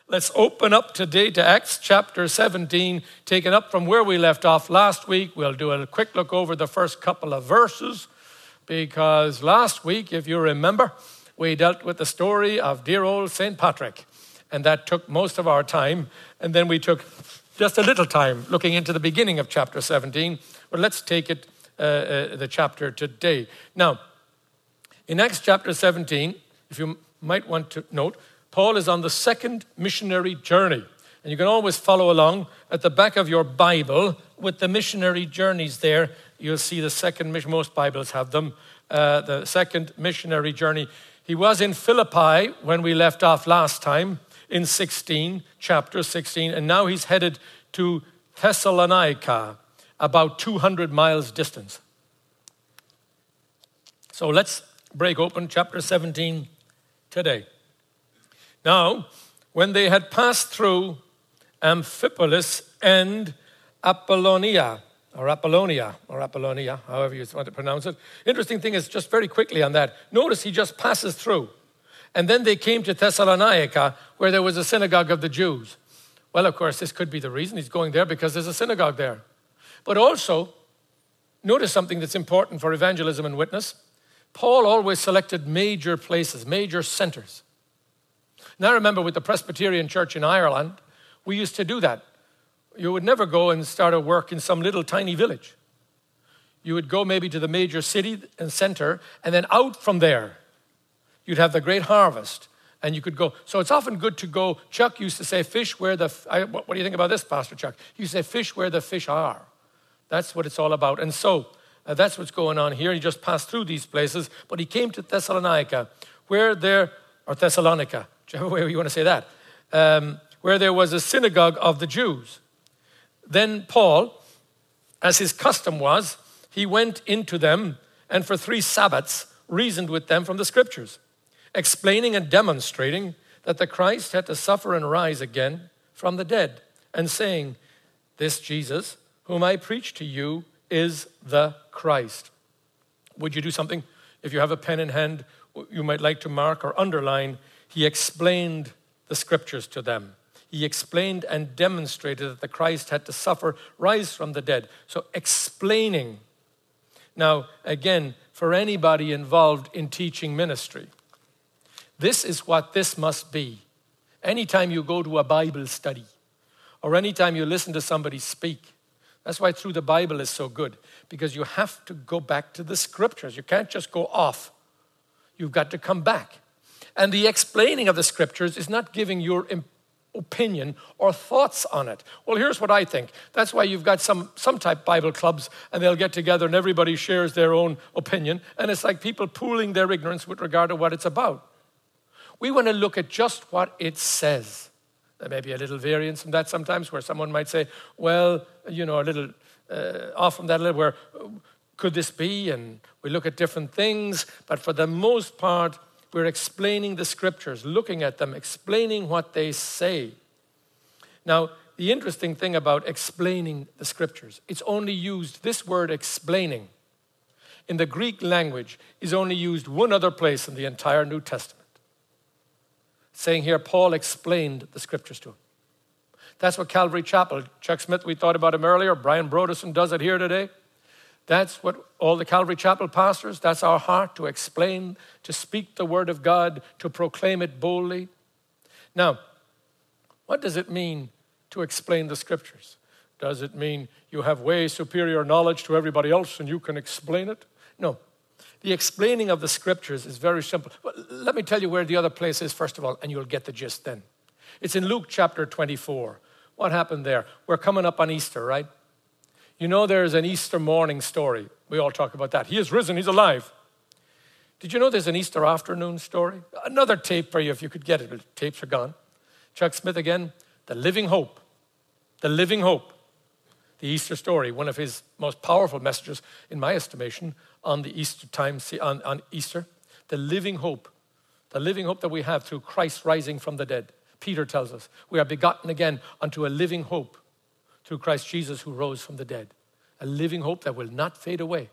Let's open up today to Acts chapter 17, taking up from where we left off last week. We'll do a quick look over the first couple of verses because last week, if you remember, we dealt with the story of dear old St. Patrick, and that took most of our time. And then we took just a little time looking into the beginning of chapter 17. But let's take it, the chapter today. Now, in Acts chapter 17, if you might want to note, Paul is on the second missionary journey. And you can always follow along at the back of your Bible with the missionary journeys there. You'll see the second mission. Most Bibles have them. The second missionary journey. He was in Philippi when we left off last time in chapter 16. And now he's headed to Thessalonica, about 200 miles distance. So let's break open chapter 17 today. Now, when they had passed through Amphipolis and Apollonia, however you want to pronounce it. Interesting thing is, just very quickly on that, notice he just passes through. And then they came to Thessalonica, where there was a synagogue of the Jews. Well, of course, this could be the reason he's going there, because there's a synagogue there. But also, notice something that's important for evangelism and witness. Paul always selected major places, major centers. Now, I remember with the Presbyterian Church in Ireland, we used to do that. You would never go and start a work in some little tiny village. You would go maybe to the major city and center, and then out from there, you'd have the great harvest, and you could go. So it's often good to go. Chuck used to say, fish where the, what do you think about this, Pastor Chuck? He used to say, fish where the fish are. That's what it's all about. And so that's what's going on here. He just passed through these places, but he came to Thessalonica, or Thessalonica, whichever way you want to say that, where there was a synagogue of the Jews. Then Paul, as his custom was, he went into them and for 3 Sabbaths reasoned with them from the scriptures, explaining and demonstrating that the Christ had to suffer and rise again from the dead, and saying, this Jesus, whom I preach to you, is the Christ. Would you do something? If you have a pen in hand, you might like to mark or underline, he explained the scriptures to them. He explained and demonstrated that the Christ had to suffer, rise from the dead. So explaining. Now, again, for anybody involved in teaching ministry, this is what this must be. Anytime you go to a Bible study or anytime you listen to somebody speak, that's why through the Bible is so good, because you have to go back to the scriptures. You can't just go off. You've got to come back. And the explaining of the scriptures is not giving your opinion or thoughts on it. Well, here's what I think. That's why you've got some type Bible clubs, and they'll get together and everybody shares their own opinion. And it's like people pooling their ignorance with regard to what it's about. We want to look at just what it says. There may be a little variance from that sometimes, where someone might say, well, a little off from that a little, where could this be? And we look at different things. But for the most part, we're explaining the scriptures, looking at them, explaining what they say. Now, the interesting thing about explaining the scriptures, it's only used, this word explaining, in the Greek language is only used one other place in the entire New Testament. Saying here, Paul explained the scriptures to him. That's what Calvary Chapel, Chuck Smith, we thought about him earlier, Brian Broderson does it here today. That's what all the Calvary Chapel pastors, that's our heart, to explain, to speak the word of God, to proclaim it boldly. Now, what does it mean to explain the scriptures? Does it mean you have way superior knowledge to everybody else and you can explain it? No. The explaining of the scriptures is very simple. Well, let me tell you where the other place is, first of all, and you'll get the gist then. It's in Luke chapter 24. What happened there? We're coming up on Easter, right? You know there's an Easter morning story. We all talk about that. He is risen, he's alive. Did you know there's an Easter afternoon story? Another tape for you if you could get it. The tapes are gone. Chuck Smith again, The Living Hope. The Living Hope. The Easter story, one of his most powerful messages, in my estimation, on the Easter time, on Easter. The living hope. The living hope that we have through Christ rising from the dead. Peter tells us we are begotten again unto a living hope through Christ Jesus who rose from the dead. A living hope that will not fade away.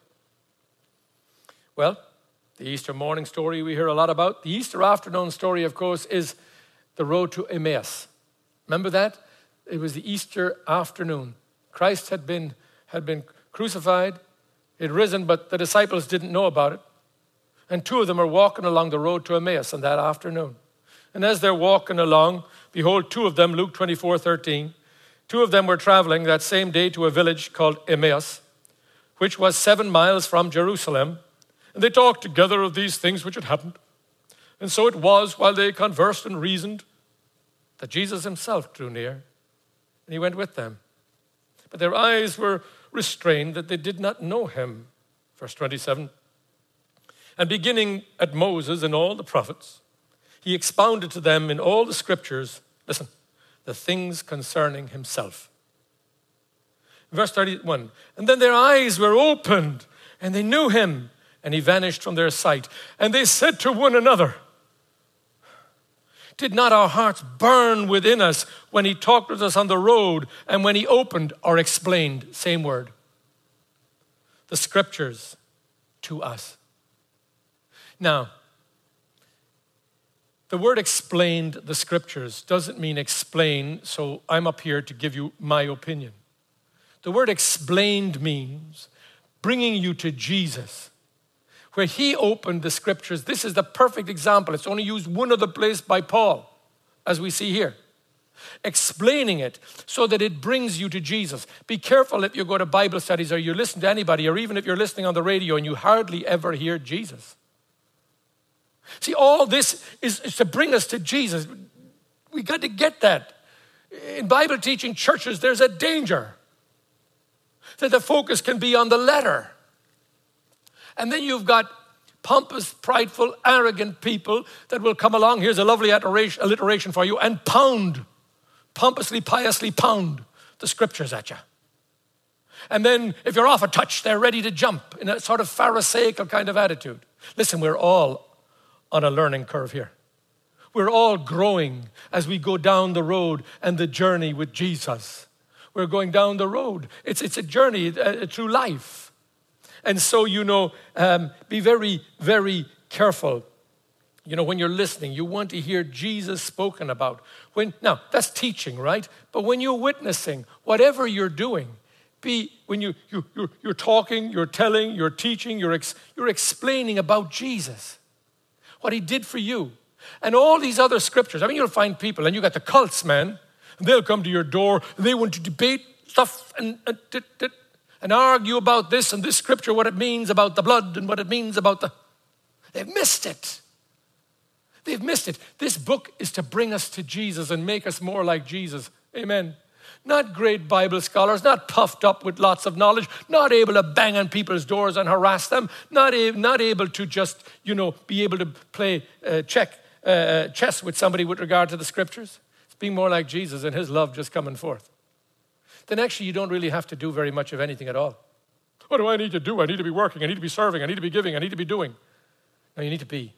Well, the Easter morning story we hear a lot about. The Easter afternoon story, of course, is the road to Emmaus. Remember that? It was the Easter afternoon. Christ had been crucified, he had risen, but the disciples didn't know about it. And two of them are walking along the road to Emmaus on that afternoon. And as they're walking along, behold, two of them, Luke 24:13, two of them were traveling that same day to a village called Emmaus, which was 7 miles from Jerusalem. And they talked together of these things which had happened. And so it was, while they conversed and reasoned, that Jesus himself drew near, and he went with them. But their eyes were restrained that they did not know him. Verse 27. And beginning at Moses and all the prophets, he expounded to them in all the scriptures, listen, the things concerning himself. Verse 31. And then their eyes were opened, and they knew him, and he vanished from their sight. And they said to one another, did not our hearts burn within us when he talked with us on the road and when he opened or explained, same word, the scriptures to us? Now, the word explained the scriptures doesn't mean explain, so I'm up here to give you my opinion. The word explained means bringing you to Jesus, where he opened the scriptures. This is the perfect example. It's only used one other place by Paul, as we see here. Explaining it so that it brings you to Jesus. Be careful if you go to Bible studies or you listen to anybody, or even if you're listening on the radio and you hardly ever hear Jesus. See, all this is to bring us to Jesus. We got to get that. In Bible teaching churches, there's a danger that the focus can be on the letter. And then you've got pompous, prideful, arrogant people that will come along. Here's a lovely alliteration for you, and pompously, piously pound the scriptures at you. And then if you're off a touch, they're ready to jump in a sort of pharisaical kind of attitude. Listen, we're all on a learning curve here. We're all growing as we go down the road and the journey with Jesus. We're going down the road. It's a journey through life. And so, be very, very careful. When you're listening, you want to hear Jesus spoken about. Now, that's teaching, right? But when you're witnessing, whatever you're doing, when you're talking, you're telling, you're teaching, you're explaining about Jesus, what he did for you. And all these other scriptures. You'll find people, and you got the cults, man, and they'll come to your door, and they want to debate stuff and argue about this and this scripture, what it means about the blood and what it means about They've missed it. They've missed it. This book is to bring us to Jesus and make us more like Jesus. Amen. Not great Bible scholars, not puffed up with lots of knowledge, not able to bang on people's doors and harass them, not able to just, be able to play chess with somebody with regard to the scriptures. It's being more like Jesus and his love just coming forth. Then actually you don't really have to do very much of anything at all. What do I need to do? I need to be working. I need to be serving. I need to be giving. I need to be doing. No, you need to be.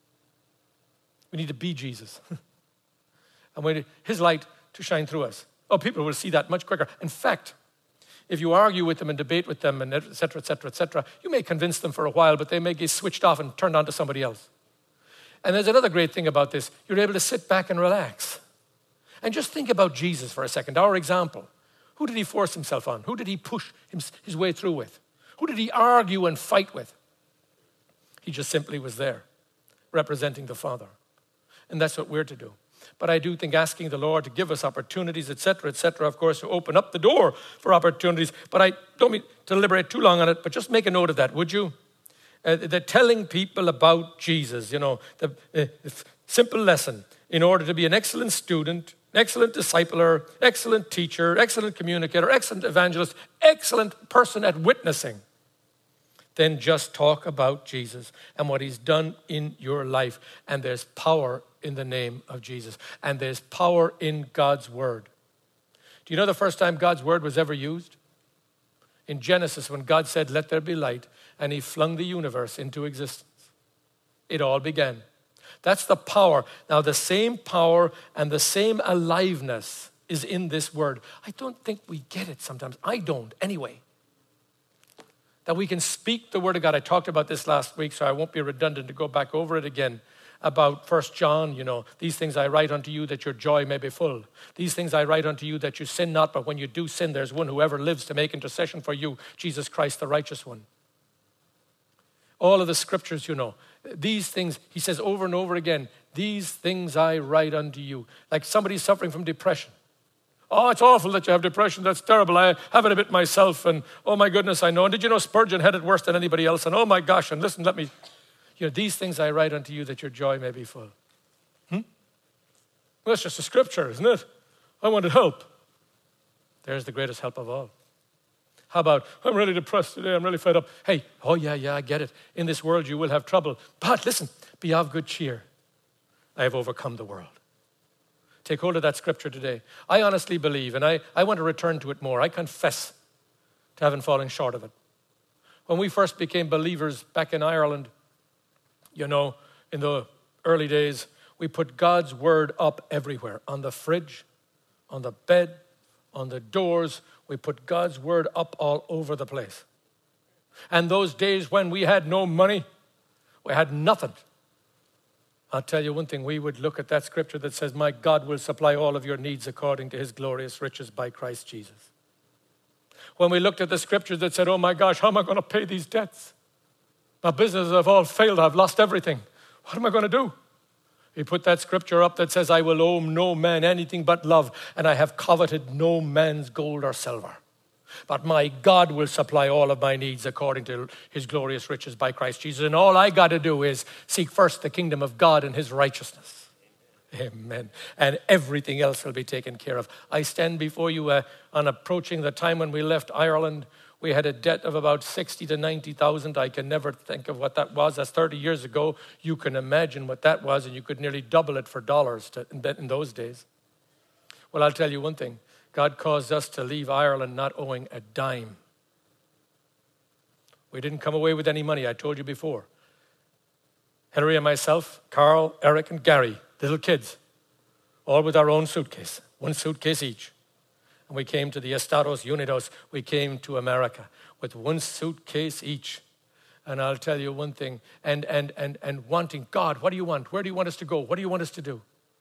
We need to be Jesus. And we need his light to shine through us. Oh, people will see that much quicker. In fact, if you argue with them and debate with them and et cetera, you may convince them for a while, but they may get switched off and turned on to somebody else. And there's another great thing about this. You're able to sit back and relax. And just think about Jesus for a second, our example. Who did he force himself on? Who did he push his way through with? Who did he argue and fight with? He just simply was there, representing the Father. And that's what we're to do. But I do think asking the Lord to give us opportunities, et cetera, of course, to open up the door for opportunities. But I don't mean to deliberate too long on it, but just make a note of that, would you? The telling people about Jesus, the simple lesson. In order to be an excellent student, excellent discipler, excellent teacher, excellent communicator, excellent evangelist, excellent person at witnessing, then just talk about Jesus and what he's done in your life. And there's power in the name of Jesus. And there's power in God's word. Do you know the first time God's word was ever used? In Genesis, when God said, "Let there be light," and he flung the universe into existence. It all began. That's the power. Now, the same power and the same aliveness is in this word. I don't think we get it sometimes. I don't, anyway. That we can speak the word of God. I talked about this last week, so I won't be redundant to go back over it again. about 1 John, these things I write unto you that your joy may be full. These things I write unto you that you sin not, but when you do sin, there's one who ever lives to make intercession for you, Jesus Christ, the righteous one. All of the scriptures, these things, he says over and over again, these things I write unto you. Like somebody suffering from depression. Oh, it's awful that you have depression. That's terrible. I have it a bit myself. And oh my goodness, I know. And did you know Spurgeon had it worse than anybody else? And oh my gosh, and listen, these things I write unto you that your joy may be full. Well, that's just a scripture, isn't it? I wanted help. There's the greatest help of all. How about, I'm really depressed today, I'm really fed up. Hey, oh yeah, I get it. In this world you will have trouble. But listen, be of good cheer. I have overcome the world. Take hold of that scripture today. I honestly believe, and I want to return to it more. I confess to having fallen short of it. When we first became believers back in Ireland, in the early days, we put God's word up everywhere. On the fridge, on the bed, on the doors. We put God's word up all over the place. And those days when we had no money, we had nothing. I'll tell you one thing, we would look at that scripture that says, my God will supply all of your needs according to his glorious riches by Christ Jesus. When we looked at the scriptures that said, oh my gosh, how am I going to pay these debts? My businesses have all failed, I've lost everything. What am I going to do? He put that scripture up that says, I will owe no man anything but love, and I have coveted no man's gold or silver. But my God will supply all of my needs according to his glorious riches by Christ Jesus. And all I got to do is seek first the kingdom of God and his righteousness. Amen. And everything else will be taken care of. I stand before you on approaching the time when we left Ireland. We had a debt of about 60 to 90,000. I can never think of what that was. That's 30 years ago. You can imagine what that was, and you could nearly double it for dollars in those days. Well, I'll tell you one thing. God caused us to leave Ireland not owing a dime. We didn't come away with any money, I told you before. Henry and myself, Carl, Eric, and Gary, little kids, all with our own suitcase, one suitcase each. And we came to the Estados Unidos. We came to America with one suitcase each. And I'll tell you one thing, and wanting, God, what do you want? Where do you want us to go? What do you want us to do?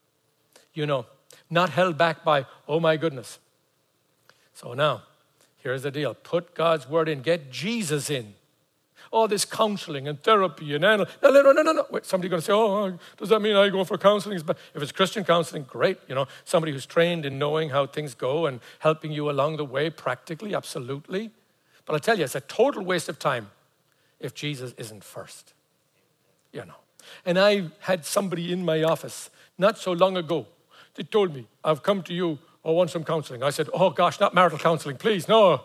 Not held back by, oh my goodness. So now, here's the deal. Put God's word in. Get Jesus in. All this counseling and therapy and no. Wait, somebody's going to say, oh, does that mean I go for counseling? But if it's Christian counseling, great. Somebody who's trained in knowing how things go and helping you along the way practically, absolutely. But I tell you, it's a total waste of time if Jesus isn't first. And I had somebody in my office not so long ago. They told me, I've come to you, I want some counseling. I said, oh gosh, not marital counseling, please, no.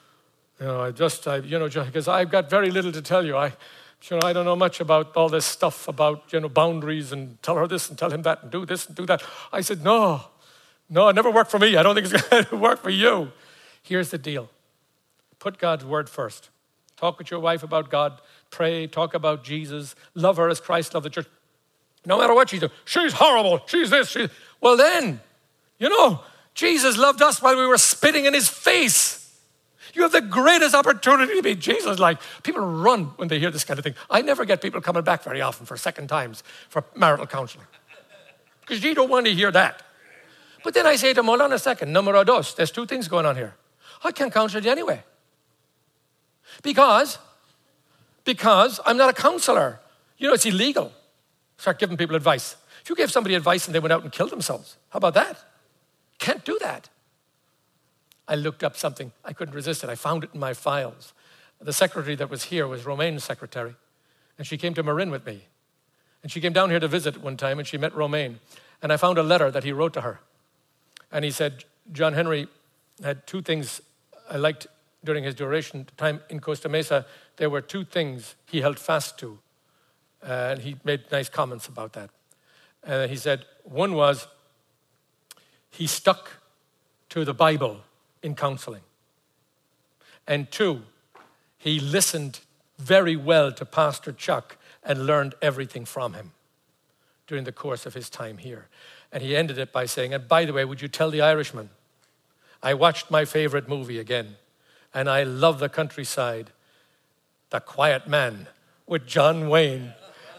Because I've got very little to tell you. I don't know much about all this stuff about, boundaries and tell her this and tell him that and do this and do that. I said, no, it never worked for me. I don't think it's going to work for you. Here's the deal. Put God's word first. Talk with your wife about God. Pray, talk about Jesus. Love her as Christ loved the church. No matter what she's doing. She's horrible. She's this. Well then, Jesus loved us while we were spitting in his face. You have the greatest opportunity to be Jesus-like. People run when they hear this kind of thing. I never get people coming back very often for second times for marital counseling. Because you don't want to hear that. But then I say to them, hold on a second, numero dos, there's two things going on here. I can't counsel you anyway. Because I'm not a counselor. It's illegal. Start giving people advice. If you gave somebody advice and they went out and killed themselves, how about that? Can't do that. I looked up something. I couldn't resist it. I found it in my files. The secretary that was here was Romaine's secretary. And she came to Marin with me. And she came down here to visit one time and she met Romaine. And I found a letter that he wrote to her. And he said, John Henry had two things I liked during his duration time in Costa Mesa. There were two things he held fast to. And he made nice comments about that. And he said, one was, he stuck to the Bible in counseling. And two, he listened very well to Pastor Chuck and learned everything from him during the course of his time here. And he ended it by saying, and by the way, would you tell the Irishman, I watched my favorite movie again, and I love the countryside, The Quiet Man with John Wayne.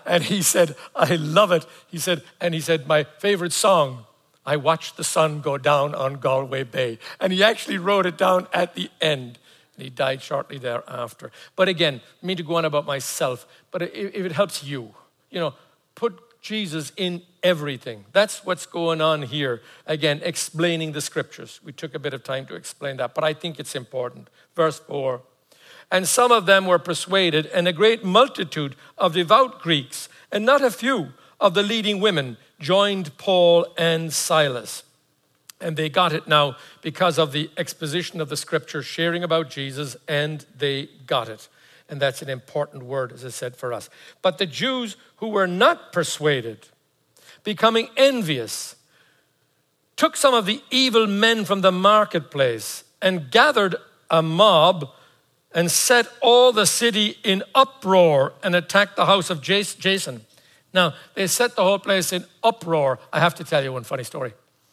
And he said, I love it. He said, my favorite song, I watched the sun go down on Galway Bay. And he actually wrote it down at the end. And he died shortly thereafter. But again, I mean to go on about myself, but if it helps you, put Jesus in everything. That's what's going on here. Again, explaining the scriptures. We took a bit of time to explain that, but I think it's important. Verse 4. And some of them were persuaded, and a great multitude of devout Greeks, and not a few of the leading women, joined Paul and Silas. And they got it now because of the exposition of the scripture, sharing about Jesus, and they got it. And that's an important word, as I said, for us. But the Jews who were not persuaded, becoming envious, took some of the evil men from the marketplace and gathered a mob and set all the city in uproar and attacked the house of Jason. Now, they set the whole place in uproar. I have to tell you one funny story.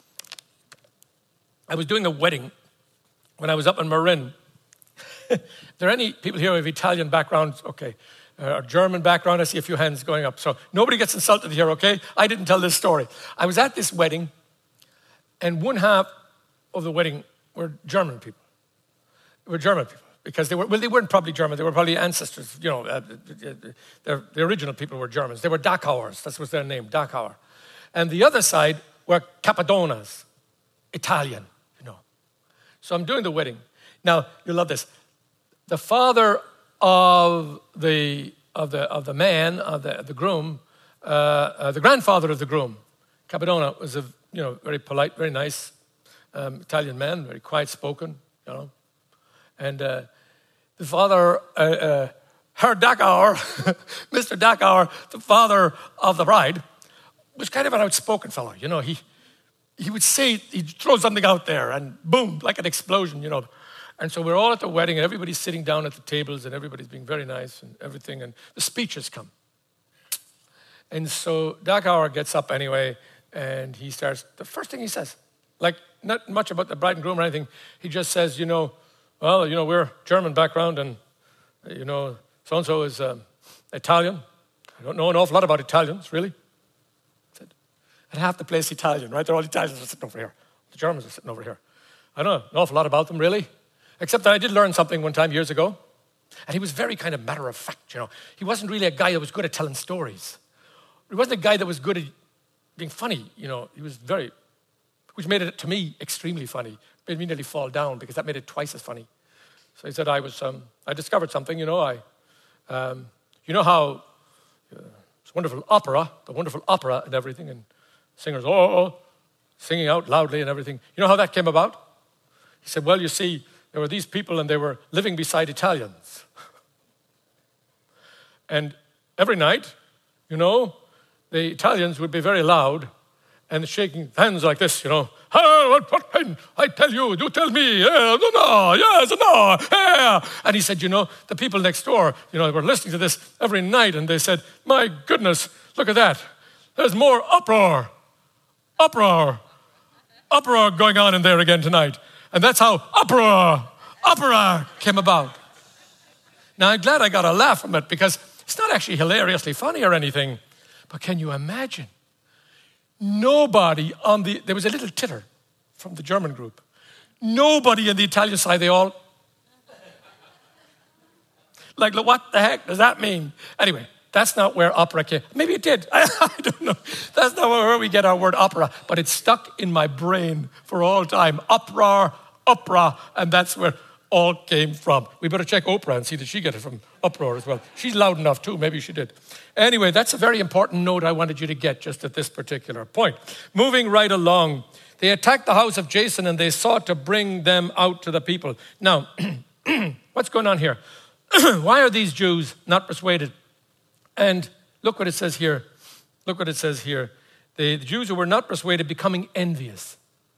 I was doing a wedding when I was up in Marin. Are there any people here with Italian backgrounds? Okay. Or German background? I see a few hands going up. So nobody gets insulted here, okay? I didn't tell this story. I was at this wedding, and one half of the wedding were German people. Because they weren't probably German. They were probably ancestors. The original people were Germans. They were Dachauers. That was their name, Dachauer. And the other side were Cappadonas, Italian, So I'm doing the wedding. Now, you'll love this. The father of the groom, the grandfather of the groom, Cappadona, was a very polite, very nice Italian man, very quiet spoken, And the father, Herr Dachauer, Mr. Dachauer, the father of the bride, was kind of an outspoken fellow. He would say, he'd throw something out there and boom, like an explosion, And so we're all at the wedding and everybody's sitting down at the tables and everybody's being very nice and everything. And the speeches come. And so Dachauer gets up anyway and he starts, the first thing he says, like not much about the bride and groom or anything. He just says, we're German background and, so-and-so is Italian. I don't know an awful lot about Italians, really. And half the place Italian, right? They're all Italians are sitting over here. The Germans are sitting over here. I don't know an awful lot about them, really. Except that I did learn something one time years ago. And he was very kind of matter of fact, He wasn't really a guy that was good at telling stories. He wasn't a guy that was good at being funny, He was which made it, to me, extremely funny. Made me nearly fall down because that made it twice as funny. So he said, I discovered something, how it's wonderful opera, the wonderful opera and everything, and singers, singing out loudly and everything. You know how that came about? He said, well, you see, there were these people and they were living beside Italians. And every night, the Italians would be very loud and shaking hands like this, I tell you me, no, yes, no, yeah. And he said, the people next door, were listening to this every night and they said, my goodness, look at that. There's more uproar going on in there again tonight. And that's how opera came about. Now, I'm glad I got a laugh from it because it's not actually hilariously funny or anything. But can you imagine? Nobody there was a little titter from the German group. Nobody on the Italian side, they all, like, what the heck does that mean? Anyway, that's not where opera came. Maybe it did. I don't know. That's not where we get our word opera. But it's stuck in my brain for all time. Opera, and that's where all came from. We better check Oprah and see that she get it from uproar as well. She's loud enough too. Maybe she did. Anyway, that's a very important note I wanted you to get just at this particular point. Moving right along, they attacked the house of Jason and they sought to bring them out to the people. Now, what's going on here? Why are these Jews not persuaded? And look what it says here. The Jews who were not persuaded becoming envious.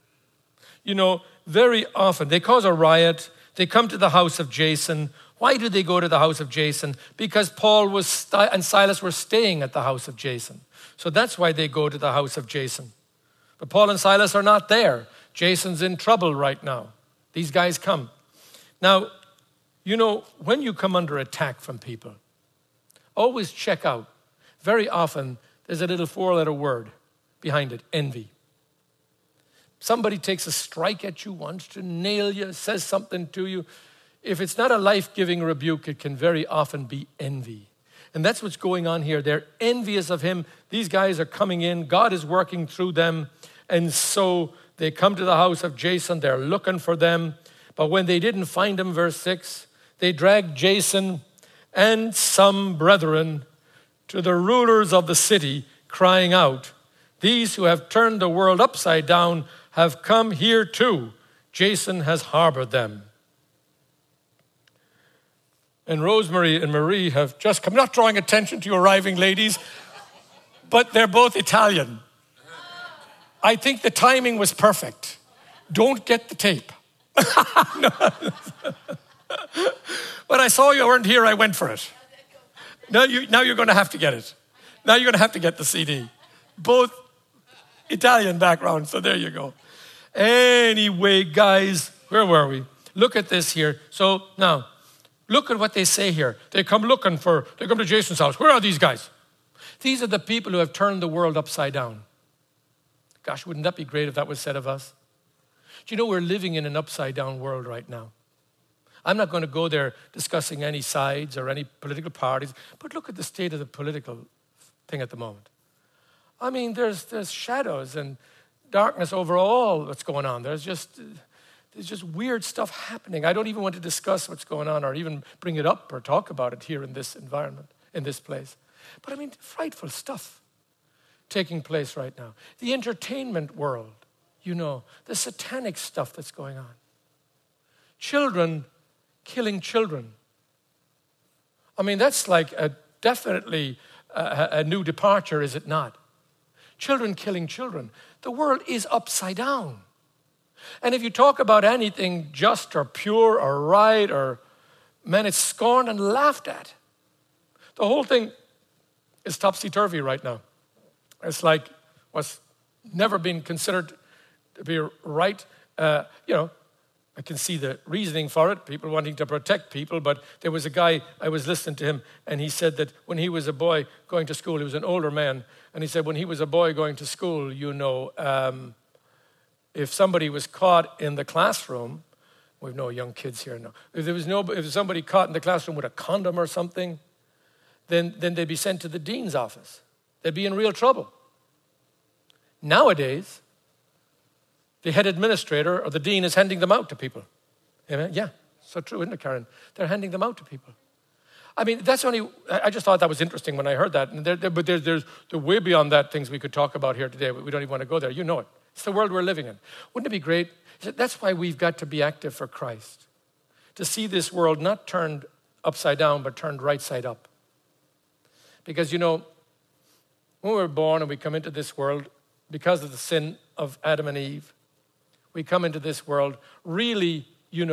Very often they cause a riot. They come to the house of Jason. Why do they go to the house of Jason? Because Paul and Silas were staying at the house of Jason. So that's why they go to the house of Jason. But Paul and Silas are not there. Jason's in trouble right now. These guys come. Now, when you come under attack from people, always check out. very often there's a little 4-letter word behind it, envy. Somebody takes a strike at you, wants to nail you, says something to you. If it's not a life-giving rebuke, it can very often be envy. And that's what's going on here. They're envious of him. These guys are coming in. God is working through them. And so they come to the house of Jason. They're looking for them. But when they didn't find him, verse 6, they dragged Jason and some brethren to the rulers of the city, crying out, "These who have turned the world upside down have come here too. Jason has harbored them." And Rosemary and Marie have just come, not drawing attention to you arriving ladies, but they're both Italian. I think the timing was perfect. Don't get the tape. When I saw you weren't here, I went for it. Now you're going to have to get it. Now you're going to have to get the CD. Both Italian background, so there you go. Anyway, guys, where were we? Look at this here. So now, look at what they say here. They come to Jason's house. Where are these guys? These are the people who have turned the world upside down. Gosh, wouldn't that be great if that was said of us? Do you know we're living in an upside down world right now? I'm not going to go there discussing any sides or any political parties, but look at the state of the political thing at the moment. I mean, there's shadows and darkness over all what's going on. There's just weird stuff happening. I don't even want to discuss what's going on or even bring it up or talk about it here in this environment, in this place. But I mean, frightful stuff taking place right now. The entertainment world, the satanic stuff that's going on. Children killing children. I mean, that's like definitely a new departure, is it not? Children killing children. The world is upside down. And if you talk about anything just or pure or right man, it's scorned and laughed at. The whole thing is topsy-turvy right now. It's like what's never been considered to be right. I can see the reasoning for it, people wanting to protect people, but there was a guy, I was listening to him, and he said that when he was a boy going to school, he was an older man, and he said when he was a boy going to school, if somebody was caught in the classroom, we've no young kids here now, if somebody caught in the classroom with a condom or something, then they'd be sent to the dean's office. They'd be in real trouble. Nowadays, the head administrator or the dean is handing them out to people. Amen? Yeah, so true, isn't it, Karen? They're handing them out to people. I mean, I just thought that was interesting when I heard that. But there's way beyond that things we could talk about here today. We don't even want to go there. You know it. It's the world we're living in. Wouldn't it be great? That's why we've got to be active for Christ. To see this world not turned upside down, but turned right side up. Because, when we're born and we come into this world, because of the sin of Adam and Eve, we come into this world, really,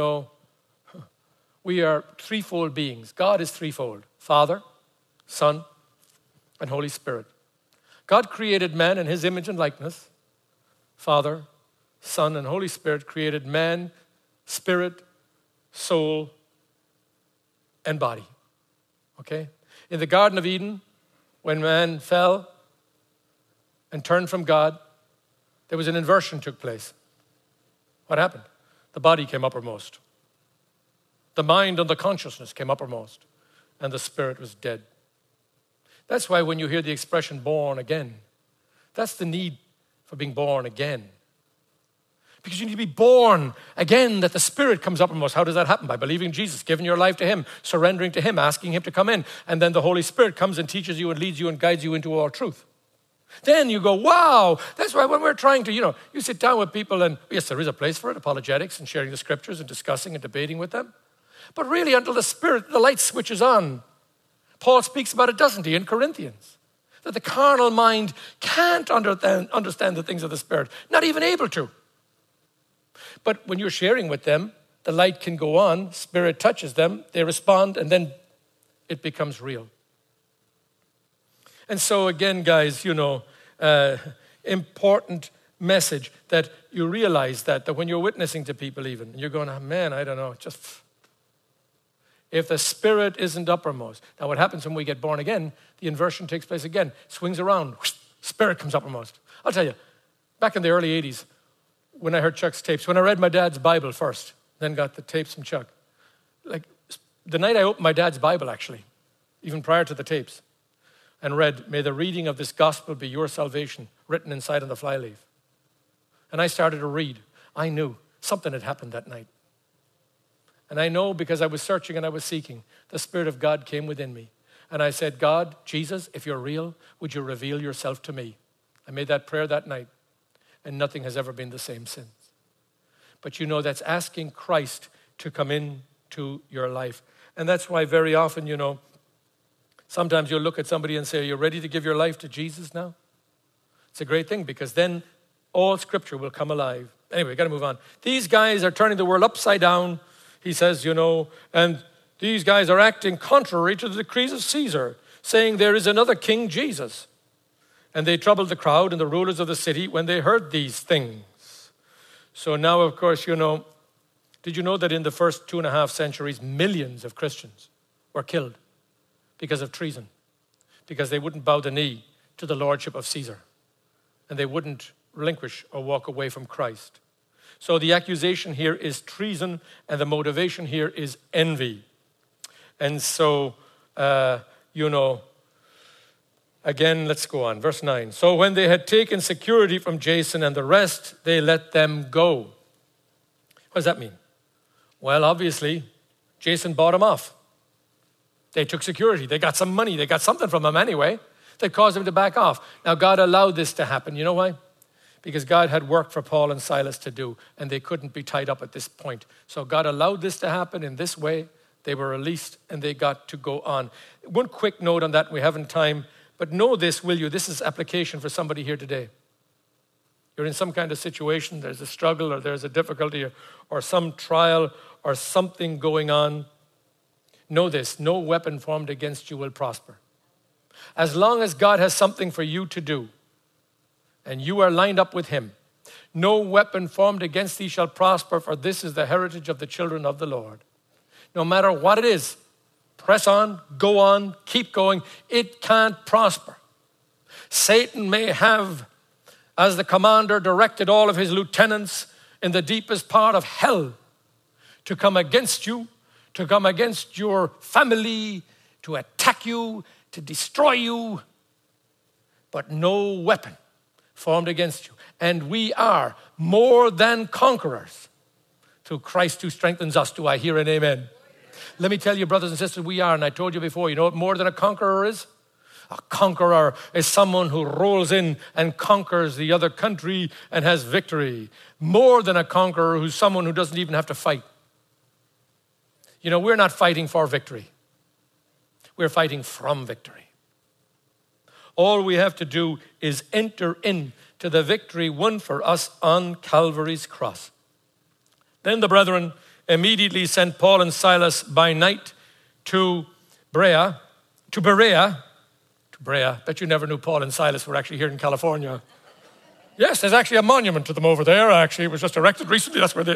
we are threefold beings. God is threefold: Father, Son, and Holy Spirit. God created man in his image and likeness. Father, Son, and Holy Spirit created man, spirit, soul, and body. Okay? In the Garden of Eden, when man fell and turned from God, there was an inversion took place. What happened? The body came uppermost. The mind and the consciousness came uppermost, and the spirit was dead. That's why when you hear the expression born again, that's the need for being born again. Because you need to be born again, that the spirit comes uppermost. How does that happen? By believing in Jesus, giving your life to him, surrendering to him, asking him to come in. And then the Holy Spirit comes and teaches you and leads you and guides you into all truth. Then you go, wow. That's why when we're trying to, you sit down with people and yes, there is a place for it, apologetics and sharing the scriptures and discussing and debating with them. But really until the light switches on, Paul speaks about it, doesn't he, in Corinthians? That the carnal mind can't understand the things of the Spirit, not even able to. But when you're sharing with them, the light can go on, Spirit touches them, they respond, and then it becomes real. And so again, guys, important message that you realize that when you're witnessing to people even, you're going, oh, man, I don't know, if the Spirit isn't uppermost. Now what happens when we get born again, the inversion takes place again. Swings around, whoosh, Spirit comes uppermost. I'll tell you, back in the early 80s, when I heard Chuck's tapes, when I read my dad's Bible first, then got the tapes from Chuck, like the night I opened my dad's Bible actually, even prior to the tapes, and read, "May the reading of this gospel be your salvation," written inside on the flyleaf. And I started to read. I knew something had happened that night. And I know because I was searching and I was seeking, the Spirit of God came within me. And I said, "God, Jesus, if you're real, would you reveal yourself to me?" I made that prayer that night, and nothing has ever been the same since. But you know, that's asking Christ to come into your life. And that's why very often, you know, sometimes you'll look at somebody and say, "Are you ready to give your life to Jesus now?" It's a great thing because then all Scripture will come alive. Anyway, got to move on. These guys are turning the world upside down, he says, you know, and these guys are acting contrary to the decrees of Caesar, saying there is another king, Jesus. And they troubled the crowd and the rulers of the city when they heard these things. So now, of course, you know, did you know that in the first 2.5 centuries, millions of Christians were killed because of treason, because they wouldn't bow the knee to the lordship of Caesar, and they wouldn't relinquish or walk away from Christ. So the accusation here is treason, and the motivation here is envy. And so, you know, again, let's go on. Verse 9. So when they had taken security from Jason and the rest, they let them go. What does that mean? Well, obviously, Jason bought them off. They took security. They got some money. They got something from him anyway. They caused him to back off. Now, God allowed this to happen. You know why? Because God had work for Paul and Silas to do, and they couldn't be tied up at this point. So God allowed this to happen in this way. They were released, and they got to go on. One quick note on that. We haven't time. But know this, will you? This is application for somebody here today. You're in some kind of situation. There's a struggle or there's a difficulty or some trial or something going on. Know this, no weapon formed against you will prosper. As long as God has something for you to do and you are lined up with him, no weapon formed against thee shall prosper, for this is the heritage of the children of the Lord. No matter what it is, press on, go on, keep going. It can't prosper. Satan may have, as the commander, directed all of his lieutenants in the deepest part of hell to come against you, to come against your family, to attack you, to destroy you. But no weapon formed against you. And we are more than conquerors through Christ who strengthens us. Do I hear an amen? Let me tell you, brothers and sisters, we are, and I told you before, you know what more than a conqueror is? A conqueror is someone who rolls in and conquers the other country and has victory. More than a conqueror who's someone who doesn't even have to fight. You know, we're not fighting for victory. We're fighting from victory. All we have to do is enter into the victory won for us on Calvary's cross. Then the brethren immediately sent Paul and Silas by night to Berea. Bet you never knew Paul and Silas were actually here in California. Yes, there's actually a monument to them over there. Actually, it was just erected recently. That's where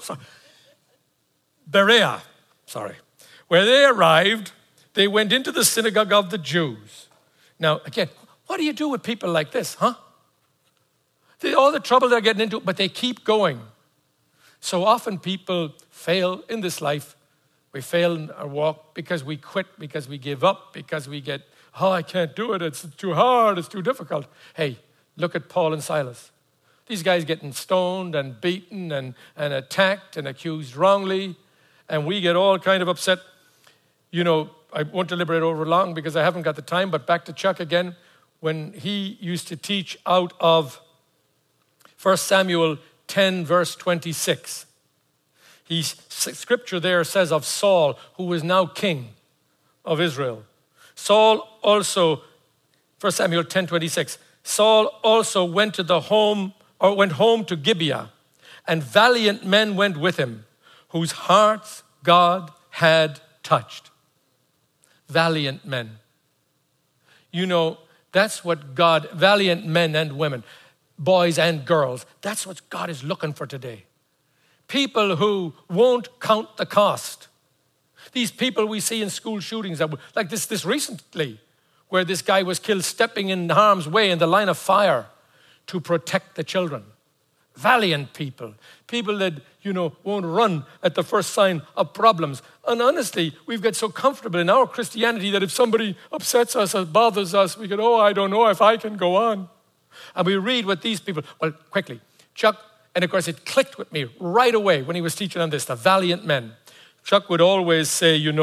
Berea. Where they arrived, they went into the synagogue of the Jews. Now, again, what do you do with people like this, huh? All the trouble they're getting into, but they keep going. So often people fail in this life. We fail in our walk because we quit, because we give up, because we get, I can't do it. It's too hard. It's too difficult. Hey, look at Paul and Silas. These guys getting stoned and beaten and attacked and accused wrongly. And we get all kind of upset. You know, I won't deliberate over long because I haven't got the time, but back to Chuck again. When he used to teach out of 1 Samuel 10, verse 26. Scripture there says of Saul, who was now king of Israel. Saul also, 1 Samuel 10, 26. Saul also went home to Gibeah, and valiant men went with him, whose hearts God had touched. Valiant men. You know, that's what God, valiant men and women, boys and girls, that's what God is looking for today. People who won't count the cost. These people we see in school shootings, like this recently, where this guy was killed stepping in harm's way in the line of fire to protect the children. Valiant people. People that, won't run at the first sign of problems. And honestly, we've got so comfortable in our Christianity that if somebody upsets us or bothers us, we go, I don't know if I can go on. And we read what these people, well, quickly, Chuck, and of course it clicked with me right away when he was teaching on this, the valiant men. Chuck would always say, he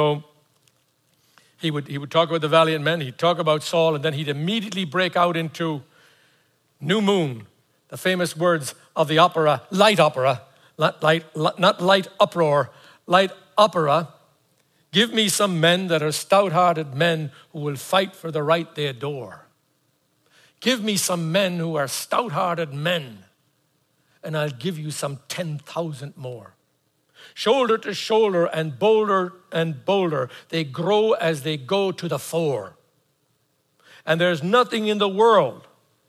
would talk about the valiant men, he'd talk about Saul, and then he'd immediately break out into New Moon, the famous words of the opera, light opera, not light uproar, light opera. Give me some men that are stout-hearted men who will fight for the right they adore. Give me some men who are stout-hearted men, and I'll give you some 10,000 more. Shoulder to shoulder and bolder, they grow as they go to the fore. And there's nothing in the world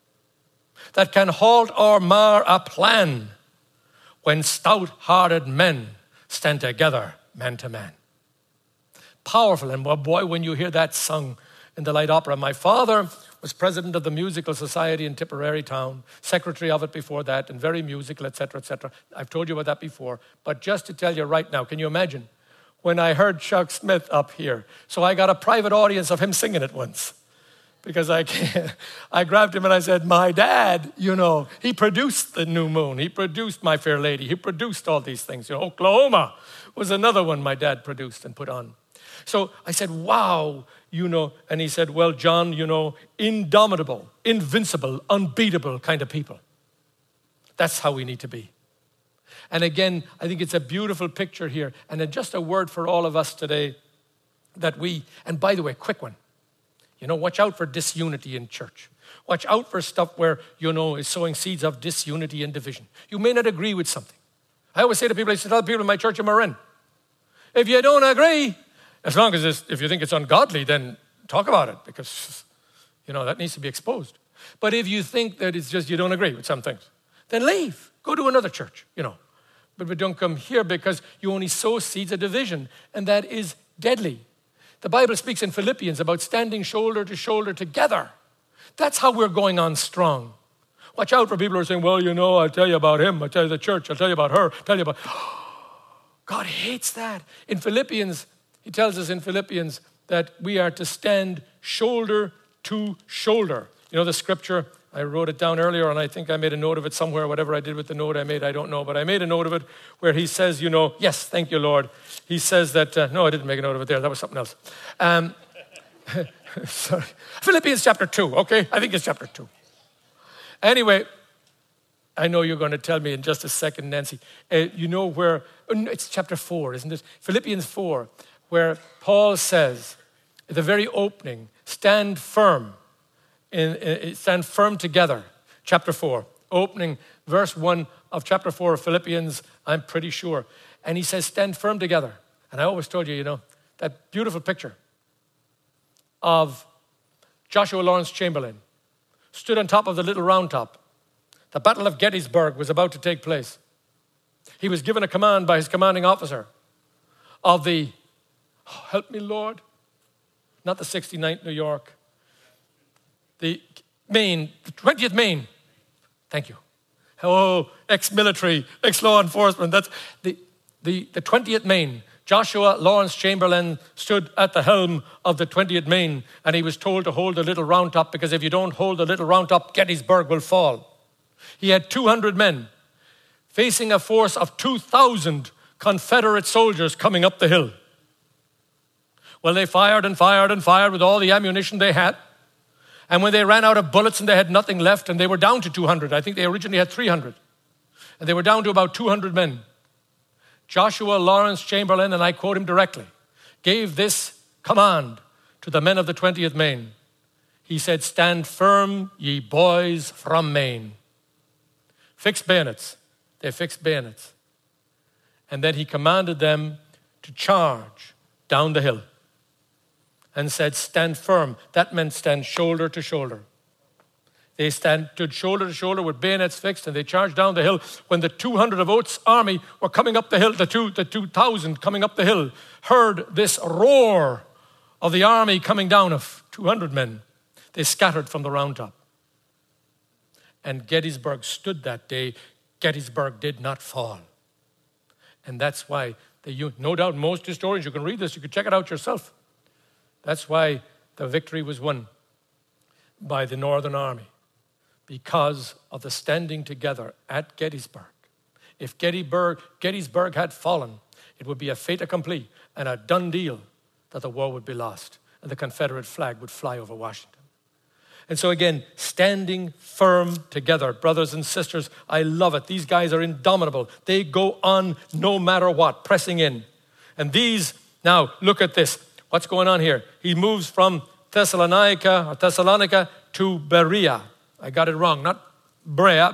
that can halt or mar a plan when stout-hearted men stand together, man to man. Powerful. And boy, when you hear that sung in the light opera. My father was president of the Musical Society in Tipperary Town, secretary of it before that, and very musical, etc., etc. I've told you about that before. But just to tell you right now, can you imagine when I heard Chuck Smith up here? So I got a private audience of him singing it once. Because I grabbed him and I said, my dad, he produced the New Moon. He produced My Fair Lady. He produced all these things. Oklahoma was another one my dad produced and put on. So I said, wow, and he said, well, John, indomitable, invincible, unbeatable kind of people. That's how we need to be. And again, I think it's a beautiful picture here. And then just a word for all of us today that and by the way, quick one. Watch out for disunity in church. Watch out for stuff where, is sowing seeds of disunity and division. You may not agree with something. I always say to people, I tell people in my church I'm in. If you don't agree, as long as if you think it's ungodly, then talk about it because, that needs to be exposed. But if you think that it's just you don't agree with some things, then leave. Go to another church, But don't come here because you only sow seeds of division, and that is deadly. The Bible speaks in Philippians about standing shoulder to shoulder together. That's how we're going on strong. Watch out for people who are saying, well, I'll tell you about him. I'll tell you the church. I'll tell you about her. I'll tell you about... God hates that. In Philippians, he tells us in Philippians that we are to stand shoulder to shoulder. The scripture, I wrote it down earlier, and I think I made a note of it somewhere. Whatever I did with the note I made, I don't know. But I made a note of it where he says, yes, thank you, Lord. He says that, no, I didn't make a note of it there. That was something else. Sorry. Philippians chapter 2, okay? I think it's chapter 2. Anyway, I know you're going to tell me in just a second, Nancy. Where, it's chapter 4, isn't it? Philippians 4, where Paul says, at the very opening, stand firm together. Chapter 4, opening verse 1 of chapter 4 of Philippians, I'm pretty sure. And he says, stand firm together. And I always told you, that beautiful picture of Joshua Lawrence Chamberlain stood on top of the Little Round Top. The Battle of Gettysburg was about to take place. He was given a command by his commanding officer of help me, Lord, not the 69th New York, the 20th Maine. Thank you. Oh, ex-military, ex-law enforcement. That's the 20th Maine. Joshua Lawrence Chamberlain stood at the helm of the 20th Maine, and he was told to hold the Little Round Top because if you don't hold the Little Round Top, Gettysburg will fall. He had 200 men facing a force of 2,000 Confederate soldiers coming up the hill. Well, they fired and fired and fired with all the ammunition they had. And when they ran out of bullets and they had nothing left, and they were down to 200, I think they originally had 300, and they were down to about 200 men, Joshua Lawrence Chamberlain, and I quote him directly, gave this command to the men of the 20th Maine. He said, stand firm, ye boys from Maine. Fix bayonets. They fixed bayonets. And then he commanded them to charge down the hill and said, stand firm. That meant stand shoulder to shoulder. They stood shoulder to shoulder with bayonets fixed, and they charged down the hill. When the 200 of Oates' army were coming up the hill, the 2,000 coming up the hill, heard this roar of the army coming down of 200 men, they scattered from the Round Top. And Gettysburg stood that day. Gettysburg did not fall. And that's why, no doubt most historians, you can read this, you can check it out yourself. That's why the victory was won by the Northern Army, because of the standing together at Gettysburg. If Gettysburg had fallen, it would be a fait accompli and a done deal that the war would be lost and the Confederate flag would fly over Washington. And so again, standing firm together, brothers and sisters, I love it. These guys are indomitable. They go on no matter what, pressing in. And these, now look at this. What's going on here? He moves from Thessalonica to Berea. I got it wrong, not Berea.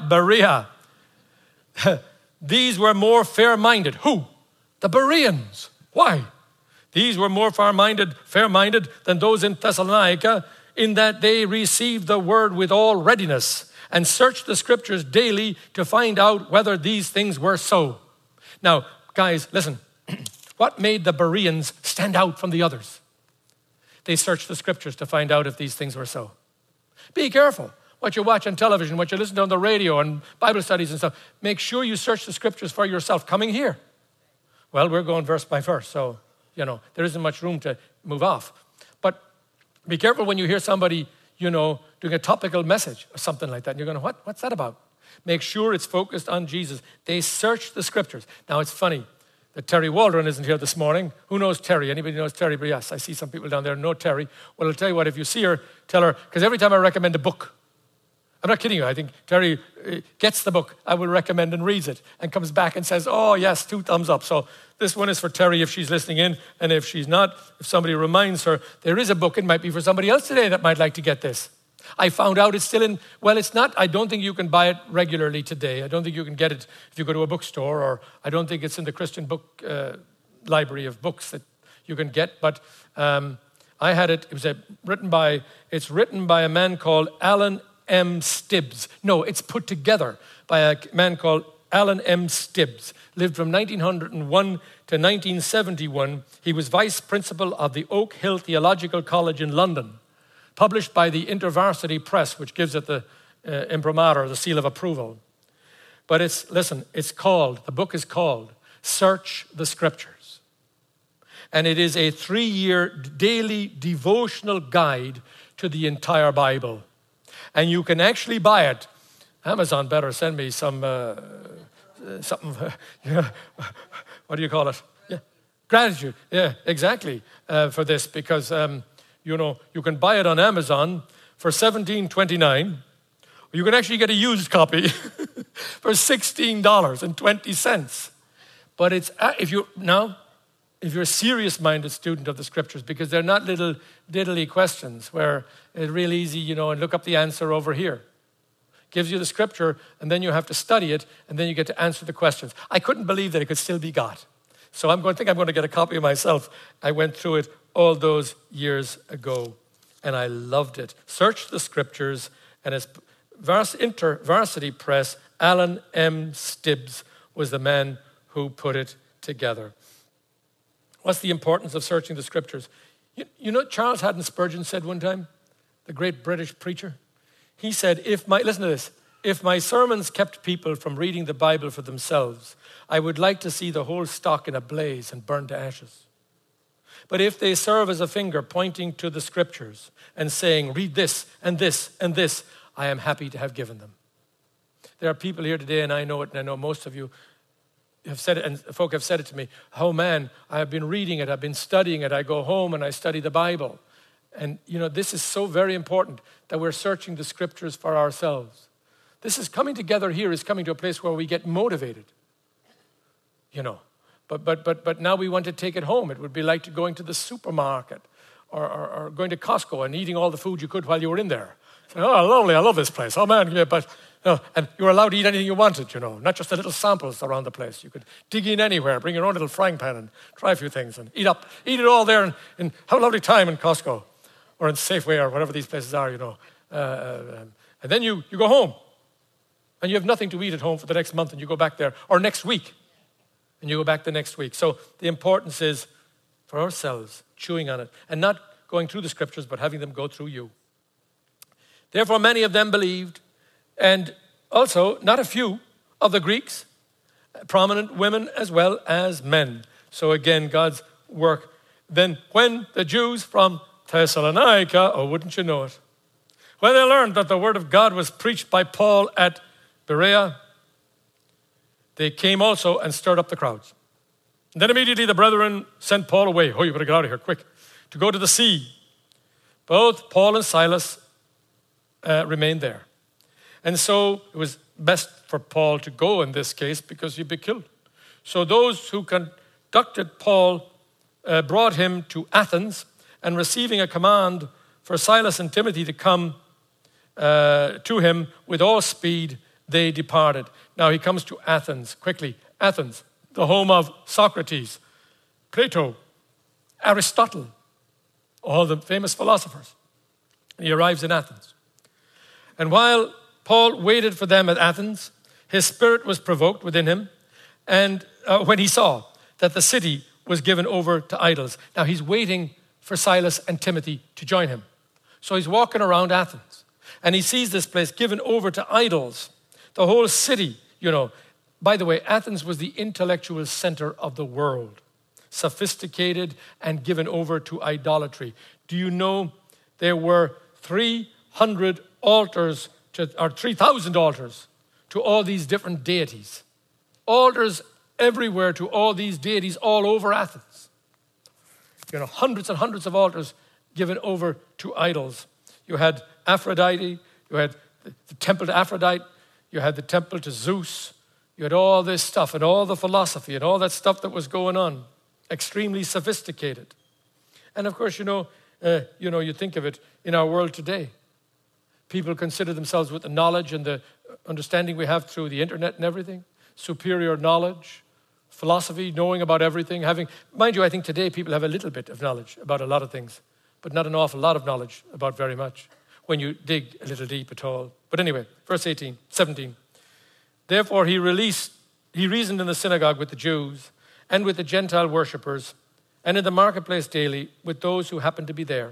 These were more fair-minded. Who? The Bereans. Why? These were more fair-minded than those in Thessalonica, in that they received the word with all readiness and searched the scriptures daily to find out whether these things were so. Now, guys, listen. What made the Bereans stand out from the others? They searched the scriptures to find out if these things were so. Be careful what you watch on television, what you listen to on the radio and Bible studies and stuff. Make sure you search the scriptures for yourself. Coming here. Well, we're going verse by verse, so, there isn't much room to move off. But be careful when you hear somebody, doing a topical message or something like that. And you're going, what's that about? Make sure it's focused on Jesus. They searched the scriptures. Now, it's funny that Terry Waldron isn't here this morning. Who knows Terry? Anybody knows Terry? But yes, I see some people down there who know Terry. Well, I'll tell you what, if you see her, tell her, because every time I recommend a book, I'm not kidding you, I think Terry gets the book I will recommend and reads it and comes back and says, oh yes, 2 thumbs up. So this one is for Terry if she's listening in, and if she's not, if somebody reminds her, there is a book, it might be for somebody else today that might like to get this. I found out it's still in, well, it's not, I don't think you can buy it regularly today. I don't think you can get it if you go to a bookstore, or I don't think it's in the Christian book library of books that you can get, but I had it, it's written by a man called Alan M. Stibbs. No, it's put together by a man called Alan M. Stibbs. Lived from 1901 to 1971. He was vice principal of the Oak Hill Theological College in London. Published by the InterVarsity Press, which gives it the imprimatur, the seal of approval. But the book is called Search the Scriptures. And it is a 3-year daily devotional guide to the entire Bible. And you can actually buy it. Amazon better send me some, something, what do you call it? Yeah, gratitude. Yeah, exactly, for this, because, you can buy it on Amazon for $17.29. You can actually get a used copy for $16.20. But it's, if you're a serious-minded student of the scriptures, because they're not little diddly questions where it's real easy, and look up the answer over here. Gives you the scripture, and then you have to study it, and then you get to answer the questions. I couldn't believe that it could still be got. So I'm going to get a copy of myself. I went through it all those years ago, and I loved it. Search the scriptures, and as InterVarsity Press, Alan M. Stibbs was the man who put it together. What's the importance of searching the scriptures? Charles Haddon Spurgeon said one time, the great British preacher, he said, listen to this, if my sermons kept people from reading the Bible for themselves, I would like to see the whole stock in a blaze and burned to ashes. But if they serve as a finger pointing to the scriptures and saying, read this and this and this, I am happy to have given them. There are people here today, and I know it, and I know most of you have said it, and folk have said it to me, oh man, I have been reading it, I've been studying it, I go home and I study the Bible. And this is so very important that we're searching the scriptures for ourselves. This is coming together here, is coming to a place where we get motivated, But now we want to take it home. It would be like going to the supermarket or going to Costco and eating all the food you could while you were in there. So, oh, lovely, I love this place. Oh man, yeah, but and you were allowed to eat anything you wanted, not just the little samples around the place. You could dig in anywhere, bring your own little frying pan and try a few things and eat it all there and have a lovely time in Costco or in Safeway or whatever these places are, And then you go home. And you have nothing to eat at home for the next month, and you go back there. Or next week, and you go back the next week. So the importance is for ourselves, chewing on it, and not going through the scriptures, but having them go through you. Therefore, many of them believed, and also not a few of the Greeks, prominent women as well as men. So again, God's work. Then when the Jews from Thessalonica, oh, wouldn't you know it, when they learned that the word of God was preached by Paul at Berea, they came also and stirred up the crowds. And then immediately the brethren sent Paul away. Oh, you better get out of here quick. To go to the sea. Both Paul and Silas remained there. And so it was best for Paul to go in this case because he'd be killed. So those who conducted Paul brought him to Athens, and receiving a command for Silas and Timothy to come to him with all speed, they departed. Now he comes to Athens, quickly. Athens, the home of Socrates, Plato, Aristotle, all the famous philosophers. And he arrives in Athens. And while Paul waited for them at Athens, his spirit was provoked within him, and when he saw that the city was given over to idols. Now he's waiting for Silas and Timothy to join him. So he's walking around Athens, and he sees this place given over to idols. The whole city, By the way, Athens was the intellectual center of the world, sophisticated and given over to idolatry. Do you know there were 300 altars, or 3,000 altars to all these different deities? Altars everywhere to all these deities all over Athens. Hundreds and hundreds of altars given over to idols. You had Aphrodite, you had the temple to Aphrodite, you had the temple to Zeus, you had all this stuff and all the philosophy and all that stuff that was going on. Extremely sophisticated. And of course, you think of it in our world today. People consider themselves with the knowledge and the understanding we have through the internet and everything, superior knowledge, philosophy, knowing about everything, mind you, I think today people have a little bit of knowledge about a lot of things, but not an awful lot of knowledge about very much when you dig a little deep at all. But anyway, verse 17. Therefore he reasoned in the synagogue with the Jews and with the Gentile worshippers, and in the marketplace daily with those who happened to be there.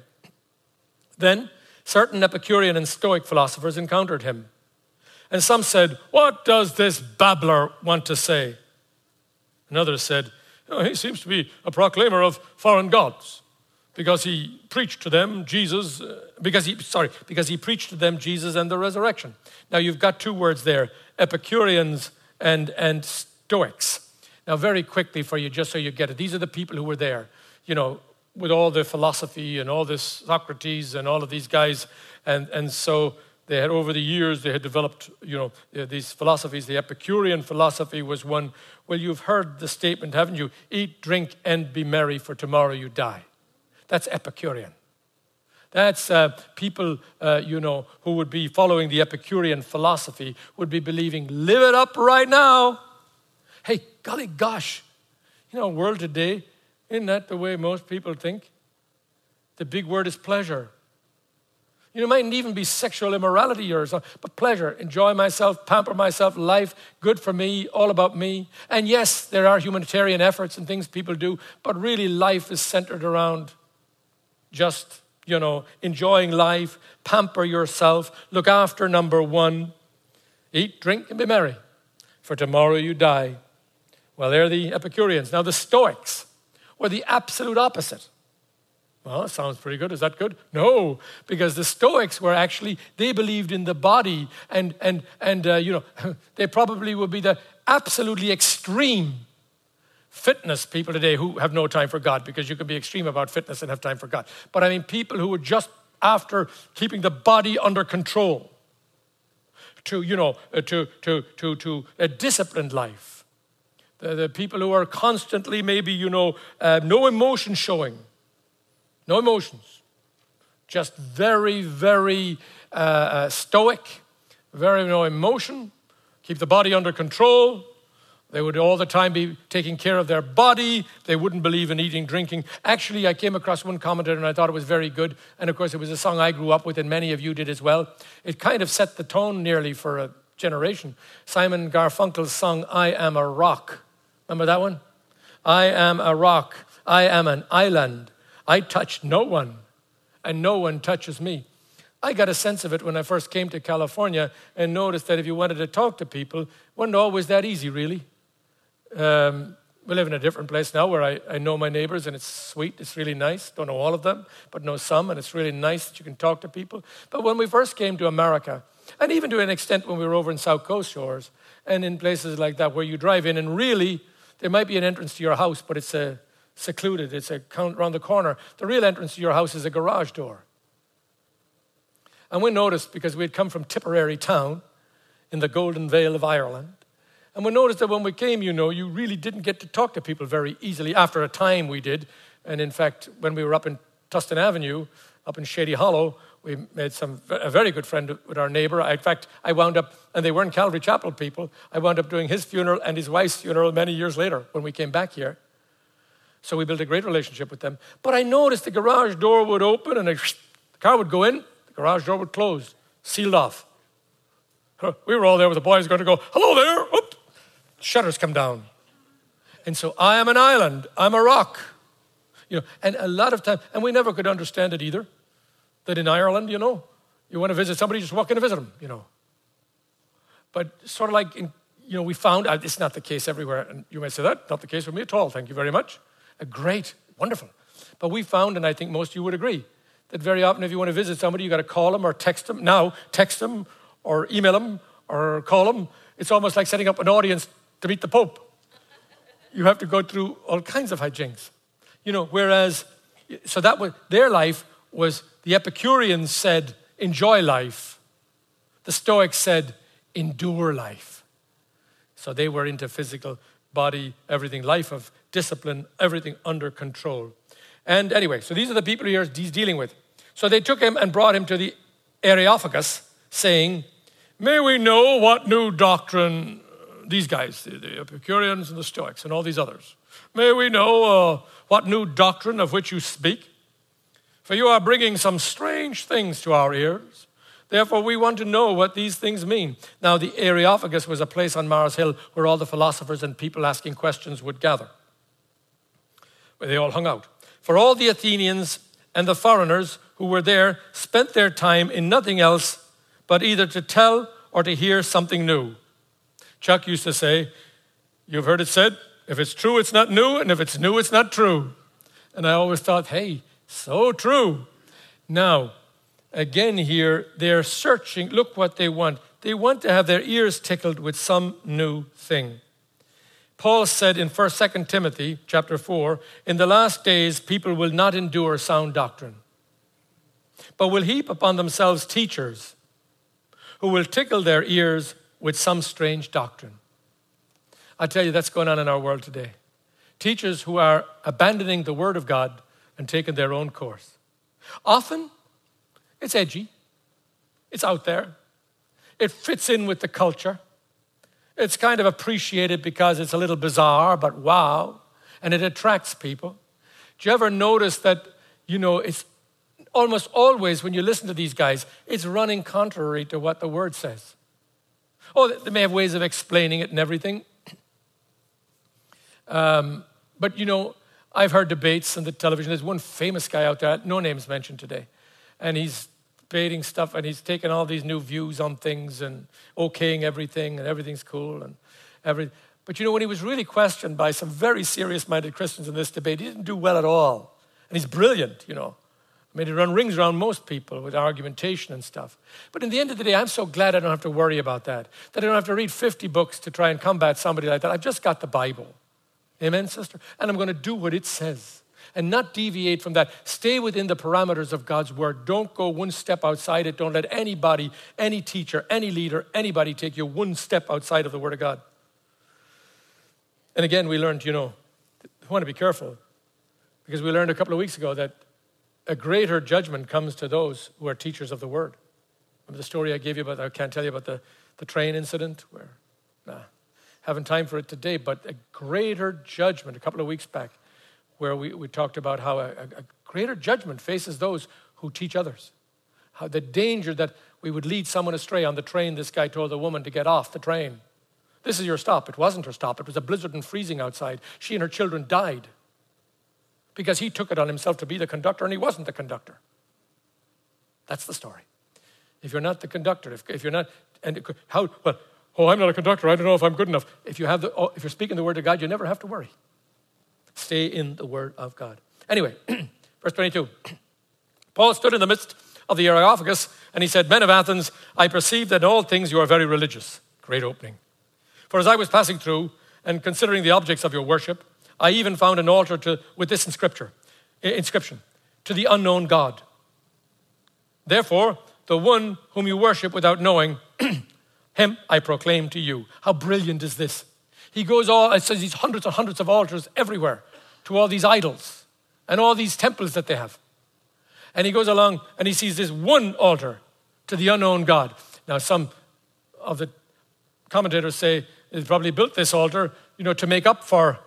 Then certain Epicurean and Stoic philosophers encountered him. And some said, "What does this babbler want to say?" And others said, "He seems to be a proclaimer of foreign gods, because he preached to them Jesus, because he preached to them Jesus and the resurrection." Now you've got two words there, Epicureans and Stoics. Now very quickly for you, just so you get it, these are the people who were there, with all the philosophy and all this Socrates and all of these guys. And so they had, over the years, they had developed, these philosophies. The Epicurean philosophy was one. Well, you've heard the statement, haven't you? Eat, drink, and be merry, for tomorrow you die. That's Epicurean. That's people, who would be following the Epicurean philosophy, would be believing, live it up right now. Hey, golly gosh, world today, isn't that the way most people think? The big word is pleasure. It mightn't even be sexual immorality or something, but pleasure, enjoy myself, pamper myself, life, good for me, all about me. And yes, there are humanitarian efforts and things people do, but really life is centered around just, enjoying life, pamper yourself, look after number one, eat, drink, and be merry, for tomorrow you die. Well, they're the Epicureans. Now the Stoics were the absolute opposite. Well, that sounds pretty good. Is that good? No, because the Stoics were actually, they believed in the body and they probably would be the absolutely extreme fitness people today who have no time for God, because you can be extreme about fitness and have time for God. But I mean people who were just after keeping the body under control to a disciplined life. The people who are constantly maybe, no emotion showing. No emotions. Just very, very stoic. Very no emotion. Keep the body under control. They would all the time be taking care of their body. They wouldn't believe in eating, drinking. Actually, I came across one commentator and I thought it was very good. And of course, it was a song I grew up with and many of you did as well. It kind of set the tone nearly for a generation. Simon Garfunkel's song, I Am a Rock. Remember that one? I am a rock. I am an island. I touch no one and no one touches me. I got a sense of it when I first came to California and noticed that if you wanted to talk to people, it wasn't always that easy, really. We live in a different place now where I know my neighbors and it's sweet, it's really nice. Don't know all of them, but know some, and it's really nice that you can talk to people. But when we first came to America, and even to an extent when we were over in South Coast Shores and in places like that where you drive in and really there might be an entrance to your house, but it's secluded, it's around the corner. The real entrance to your house is a garage door. And we noticed, because we had come from Tipperary town in the Golden Vale of Ireland, and we noticed that when we came, you really didn't get to talk to people very easily. After a time we did. And in fact, when we were up in Tustin Avenue, up in Shady Hollow, we made a very good friend with our neighbor. In fact, I wound up, and they weren't Calvary Chapel people, I wound up doing his funeral and his wife's funeral many years later when we came back here. So we built a great relationship with them. But I noticed the garage door would open and the car would go in, the garage door would close, sealed off. We were all there with the boys going to go, hello there. Oop. Shutters come down. And so I am an island. I'm a rock. And a lot of time, and we never could understand it either, that in Ireland, you want to visit somebody, just walk in and visit them, But sort of like, we found, it's not the case everywhere, and you might say that, not the case with me at all, thank you very much. Great, wonderful. But we found, and I think most of you would agree, that very often if you want to visit somebody, you got to call them or text them. Now, text them or email them or call them. It's almost like setting up an audience to meet the Pope. You have to go through all kinds of hijinks. Whereas, so that was, their life was, the Epicureans said, enjoy life. The Stoics said, endure life. So they were into physical, body, everything, life of discipline, everything under control. And anyway, so these are the people he's dealing with. So they took him and brought him to the Areopagus, saying, may we know what new doctrine, these guys, the Epicureans and the Stoics and all these others, may we know what new doctrine of which you speak? For you are bringing some strange things to our ears. Therefore, we want to know what these things mean. Now, the Areopagus was a place on Mars Hill where all the philosophers and people asking questions would gather, where they all hung out. For all the Athenians and the foreigners who were there spent their time in nothing else but either to tell or to hear something new. Chuck used to say, you've heard it said, if it's true, it's not new, and if it's new, it's not true. And I always thought, hey, so true. Now, again here, they're searching. Look what they want. They want to have their ears tickled with some new thing. Paul said in 2 Timothy chapter 4, in the last days, people will not endure sound doctrine, but will heap upon themselves teachers who will tickle their ears with some strange doctrine. I tell you, that's going on in our world today. Teachers who are abandoning the Word of God and taking their own course. Often, it's edgy. It's out there. It fits in with the culture. It's kind of appreciated because it's a little bizarre, but wow. And it attracts people. Do you ever notice that, it's almost always when you listen to these guys, it's running contrary to what the Word says. Oh, they may have ways of explaining it and everything. But I've heard debates on the television. There's one famous guy out there, no names mentioned today, and he's debating stuff, and he's taking all these new views on things and okaying everything, and everything's cool and everything. But when he was really questioned by some very serious-minded Christians in this debate, he didn't do well at all. And he's brilliant, I mean, he run rings around most people with argumentation and stuff. But in the end of the day, I'm so glad I don't have to worry about that I don't have to read 50 books to try and combat somebody like that. I've just got the Bible. Amen, sister? And I'm going to do what it says and not deviate from that. Stay within the parameters of God's Word. Don't go one step outside it. Don't let anybody, any teacher, any leader, anybody take you one step outside of the Word of God. And again, we learned, we want to be careful because we learned a couple of weeks ago that a greater judgment comes to those who are teachers of the Word. Remember the story I gave you about, I can't tell you about the train incident where, haven't time for it today, but a greater judgment a couple of weeks back where we talked about how a greater judgment faces those who teach others. How the danger that we would lead someone astray. On the train, this guy told the woman to get off the train. This is your stop. It wasn't her stop. It was a blizzard and freezing outside. She and her children died because he took it on himself to be the conductor, and he wasn't the conductor. That's the story. If you're not the conductor, if you're not, and how? Well, I'm not a conductor. I don't know if I'm good enough. If you're speaking the word of God, you never have to worry. Stay in the word of God. Anyway, verse 22. Paul stood in the midst of the Areopagus, and he said, "Men of Athens, I perceive that in all things you are very religious." Great opening. "For as I was passing through and considering the objects of your worship, I even found an altar with this inscription, to the unknown God. Therefore, the one whom you worship without knowing, him I proclaim to you." How brilliant is this? He goes it says these hundreds and hundreds of altars everywhere to all these idols and all these temples that they have. And he goes along and he sees this one altar to the unknown God. Now, some of the commentators say they probably built this altar, to make up for,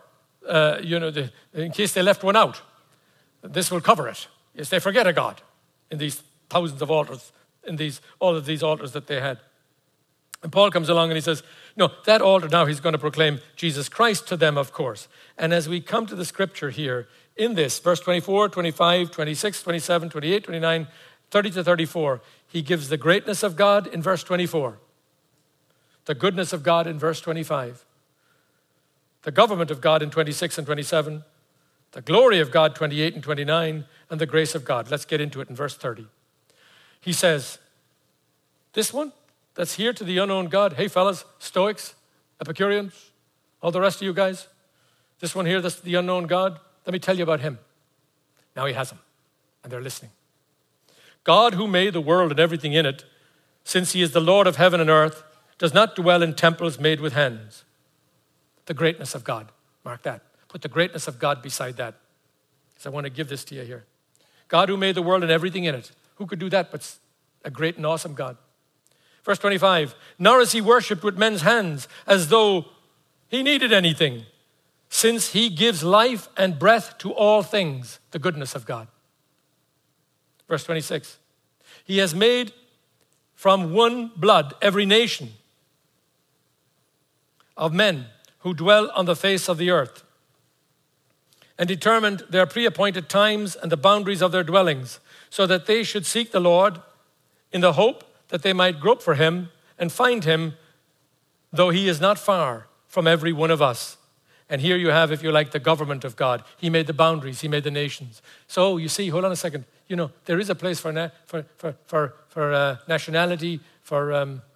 in case they left one out. This will cover it. Yes, they forget a God in these thousands of altars, in all of these altars that they had. And Paul comes along and he says, no, that altar now he's going to proclaim Jesus Christ to them, of course. And as we come to the scripture here, in this, verse 24, 25, 26, 27, 28, 29, 30 to 34, he gives the greatness of God in verse 24, the goodness of God in verse 25, the government of God in 26 and 27, the glory of God 28 and 29, and the grace of God. Let's get into it in verse 30. He says, this one that's here to the unknown God, hey fellas, Stoics, Epicureans, all the rest of you guys, this one here, that's the unknown God, let me tell you about him. Now he has them, and they're listening. God, who made the world and everything in it, since he is the Lord of heaven and earth, does not dwell in temples made with hands. The greatness of God. Mark that. Put the greatness of God beside that, because I want to give this to you here. God, who made the world and everything in it. Who could do that but a great and awesome God? Verse 25, nor is he worshipped with men's hands as though he needed anything, since he gives life and breath to all things, the goodness of God. Verse 26, he has made from one blood every nation of men who dwell on the face of the earth, and determined their pre-appointed times and the boundaries of their dwellings, so that they should seek the Lord in the hope that they might grope for him and find him, though he is not far from every one of us. And here you have, if you like, the government of God. He made the boundaries. He made the nations. So you see, hold on a second. There is a place for nationality, for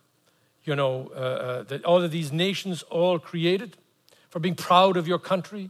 all of these nations all created, for being proud of your country.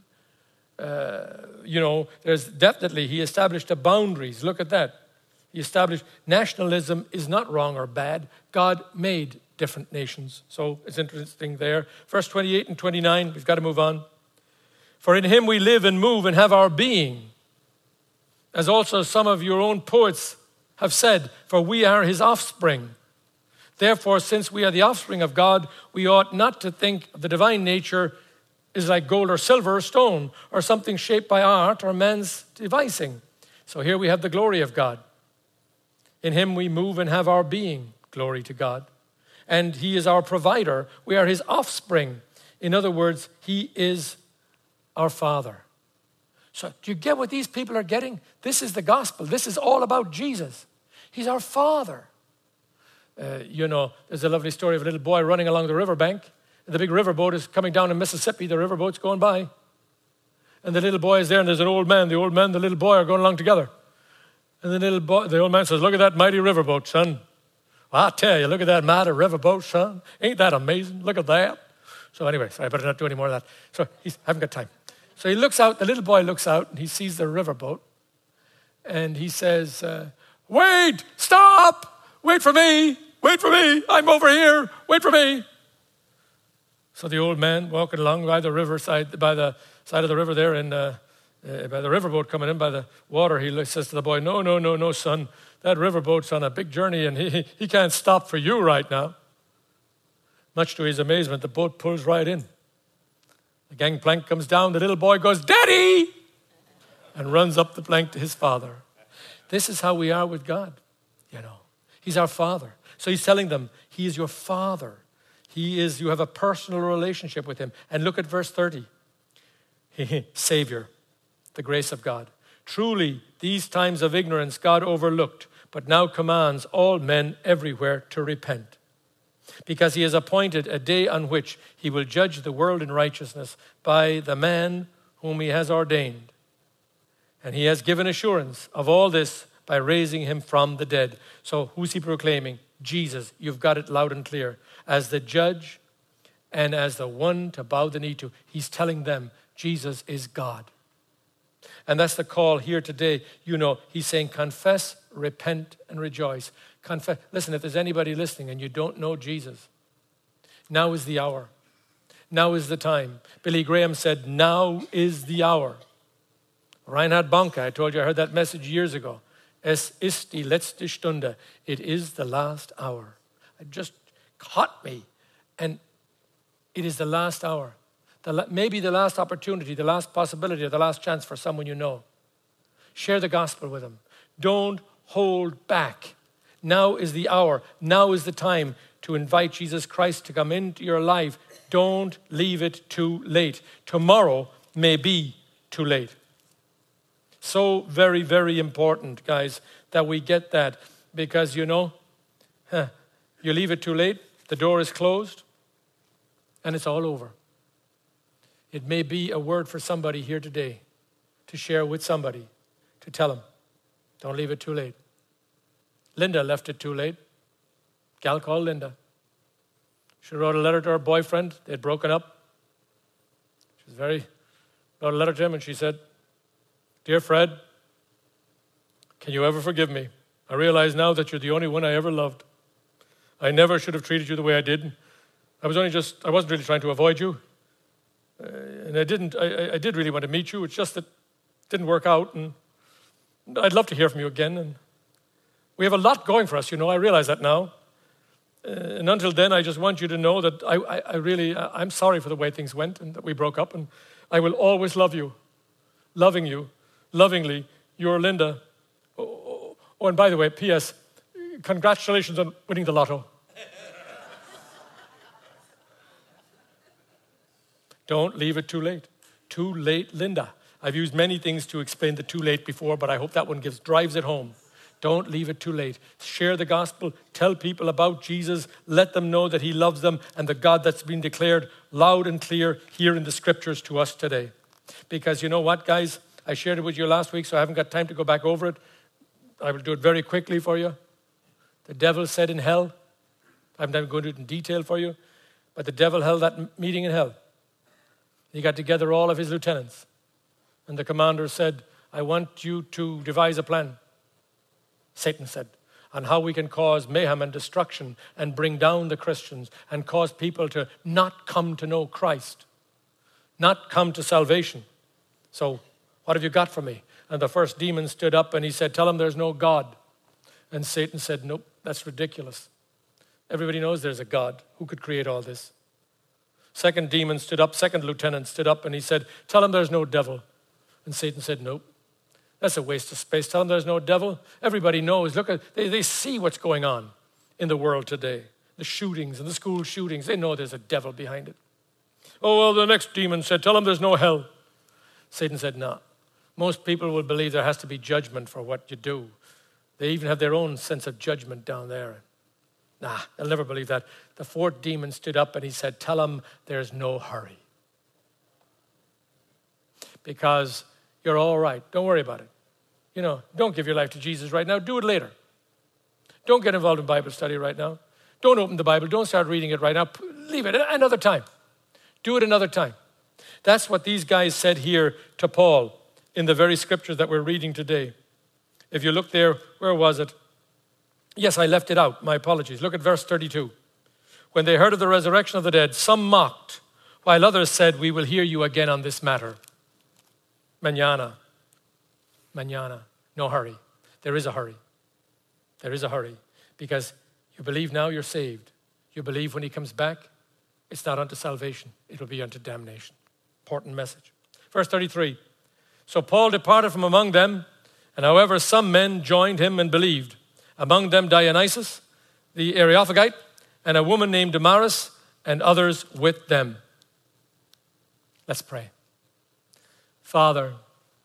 There's definitely, he established the boundaries. Look at that. He established nationalism is not wrong or bad. God made different nations. So it's interesting there. Verse 28 and 29, we've got to move on. For in him we live and move and have our being, as also some of your own poets have said, for we are his offspring. Therefore, since we are the offspring of God, we ought not to think of the divine nature is like gold or silver or stone or something shaped by art or man's devising. So here we have the glory of God. In him we move and have our being. Glory to God. And he is our provider. We are his offspring. In other words, he is our Father. So do you get what these people are getting? This is the gospel. This is all about Jesus. He's our Father. There's a lovely story of a little boy running along the riverbank. The big riverboat is coming down in Mississippi. The riverboat's going by. And the little boy is there, and there's an old man. The old man and the little boy are going along together. And the old man says, look at that mighty riverboat, son. Well, I tell you, look at that mighty riverboat, son. Ain't that amazing? Look at that. So anyway, I better not do any more of that. So I haven't got time. So he looks out, the little boy looks out, and he sees the riverboat. And he says, wait, stop, wait for me, I'm over here, wait for me. So the old man walking along by the riverside, by the side of the river there, and by the riverboat coming in by the water, he says to the boy, no, son, that riverboat's on a big journey, and he can't stop for you right now. Much to his amazement, the boat pulls right in. The gangplank comes down. The little boy goes, "Daddy!" and runs up the plank to his father. This is how we are with God, you know. He's our Father. So he's telling them, he is your Father. You have a personal relationship with him. And look at verse 30. Savior, the grace of God. Truly, these times of ignorance God overlooked, but now commands all men everywhere to repent. Because he has appointed a day on which he will judge the world in righteousness by the man whom he has ordained. And he has given assurance of all this by raising him from the dead. So who's he proclaiming? Jesus. You've got it loud and clear. As the judge and as the one to bow the knee to. He's telling them Jesus is God. And that's the call here today. You know, he's saying confess, repent, and rejoice. Confess. Listen, if there's anybody listening and you don't know Jesus, now is the hour. Now is the time. Billy Graham said, now is the hour. Reinhard Bonnke, I told you I heard that message years ago. Es ist die letzte Stunde. It is the last hour. It just caught me. And it is the last hour. Maybe the last opportunity, the last possibility, or the last chance for someone you know. Share the gospel with them. Don't hold back. Now is the hour. Now is the time to invite Jesus Christ to come into your life. Don't leave it too late. Tomorrow may be too late. So very, very important, guys, that we get that. Because, you know, you leave it too late, the door is closed, and it's all over. It may be a word for somebody here today to share with somebody, to tell them, don't leave it too late. Linda left it too late. Gal called Linda. She wrote a letter to her boyfriend. They'd broken up. Wrote a letter to him and she said, "Dear Fred, can you ever forgive me? I realize now that you're the only one I ever loved. I never should have treated you the way I did. I wasn't really trying to avoid you. And I did really want to meet you. It's just that it didn't work out. And I'd love to hear from you again. And we have a lot going for us, you know. I realize that now. And until then, I just want you to know that I'm sorry for the way things went and that we broke up. And I will always love you, loving you, lovingly, your Linda." Oh, and by the way, P.S., congratulations on winning the lotto. Don't leave it too late. Too late, Linda. I've used many things to explain the too late before, but I hope that one drives it home. Don't leave it too late. Share the gospel. Tell people about Jesus. Let them know that he loves them and the God that's been declared loud and clear here in the scriptures to us today. Because you know what, guys? I shared it with you last week, so I haven't got time to go back over it. I will do it very quickly for you. The devil said in hell, I'm not going to do it in detail for you, but the devil held that meeting in hell. He got together all of his lieutenants. And the commander said, I want you to devise a plan, Satan said, on how we can cause mayhem and destruction and bring down the Christians and cause people to not come to know Christ, not come to salvation. So what have you got for me? And the first demon stood up and he said, tell them there's no God. And Satan said, nope, that's ridiculous. Everybody knows there's a God who could create all this. Second lieutenant stood up and he said, tell them there's no devil. And Satan said, nope, that's a waste of space. Tell them there's no devil. Everybody knows. Look, they see what's going on in the world today. The shootings and the school shootings, they know there's a devil behind it. Oh, well, the next demon said, tell them there's no hell. Satan said, no. Most people will believe there has to be judgment for what you do. They even have their own sense of judgment down there. Nah, they'll never believe that. The fourth demon stood up and he said, tell them there's no hurry. Because you're all right. Don't worry about it. You know, don't give your life to Jesus right now. Do it later. Don't get involved in Bible study right now. Don't open the Bible. Don't start reading it right now. Leave it another time. Do it another time. That's what these guys said here to Paul in the very scriptures that we're reading today. If you look there, where was it? Yes, I left it out. My apologies. Look at verse 32. When they heard of the resurrection of the dead, some mocked, while others said, we will hear you again on this matter. Mañana. No hurry. There is a hurry. There is a hurry. Because you believe now you're saved. You believe when he comes back, it's not unto salvation. It will be unto damnation. Important message. Verse 33. So Paul departed from among them, and however some men joined him and believed, among them Dionysius, the Areopagite, and a woman named Damaris, and others with them. Let's pray. Father,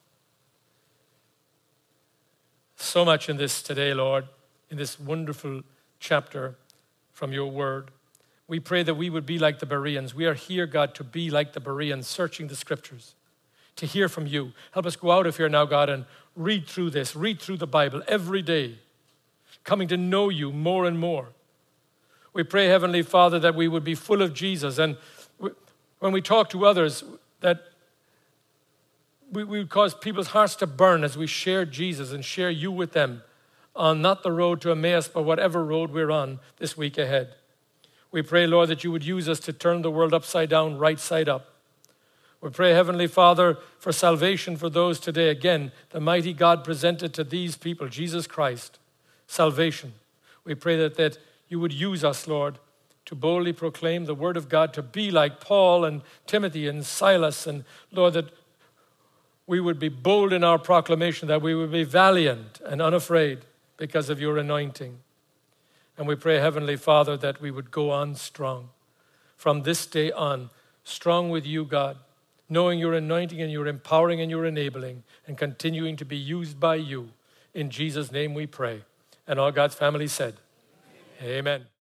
so much in this today, Lord, in this wonderful chapter from your word. We pray that we would be like the Bereans. We are here, God, to be like the Bereans, searching the scriptures, to hear from you. Help us go out of here now, God, and read through this, read through the Bible every day, coming to know you more and more. We pray, Heavenly Father, that we would be full of Jesus. And when we talk to others, that we would cause people's hearts to burn as we share Jesus and share you with them on not the road to Emmaus, but whatever road we're on this week ahead. We pray, Lord, that you would use us to turn the world upside down, right side up. We pray, Heavenly Father, for salvation for those today. Again, the mighty God presented to these people, Jesus Christ, salvation. We pray that you would use us, Lord, to boldly proclaim the word of God, to be like Paul and Timothy and Silas. And Lord, that we would be bold in our proclamation, that we would be valiant and unafraid because of your anointing. And we pray, Heavenly Father, that we would go on strong from this day on, strong with you, God, knowing your anointing and your empowering and your enabling, and continuing to be used by you. In Jesus' name we pray. And all God's family said, Amen.